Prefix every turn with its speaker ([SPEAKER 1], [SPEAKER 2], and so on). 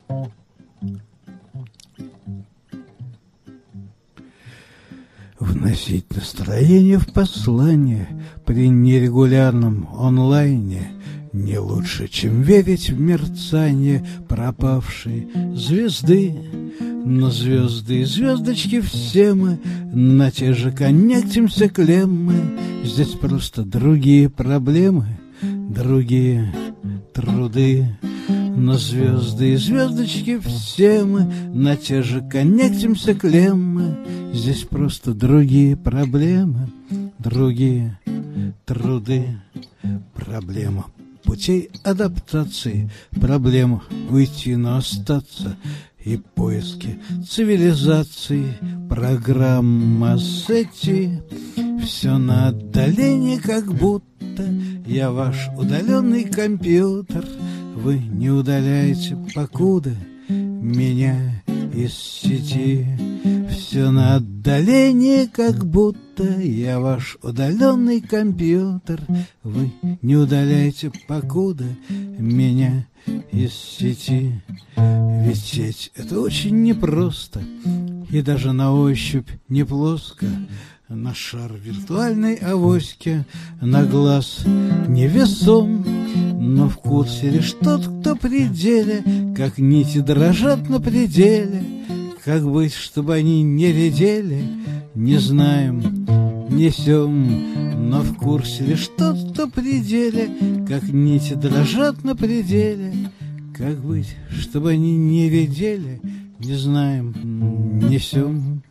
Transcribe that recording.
[SPEAKER 1] Вносить настроение в послание при нерегулярном онлайне не лучше, чем верить в мерцание пропавшей звезды. Но звезды и звездочки все мы на те же коннектимся клеммы. Здесь просто другие проблемы, другие труды. Но звезды и звездочки все мы на те же коннектимся клеммы. Здесь просто другие проблемы, другие труды. Проблема путей адаптации, проблема уйти, но остаться, и поиски цивилизации, программа сети. Все на отдалении, как будто я ваш удаленный компьютер. Вы не удаляете, покуда меня из сети. Все на отдалении, как будто я ваш удаленный компьютер. Вы не удаляете, покуда меня из сети. Ведь сеть — это очень непросто, и даже на ощупь не плоско. На шар виртуальной авоськи на глаз невесом, но в курсе лишь тот, кто при деле, как нити дрожат на пределе. Как быть, чтобы они не редели, не знаем, несем, но в курсе лишь тот, кто при деле, как нити дрожат на пределе. Как быть, чтобы они не редели, не знаем, несем.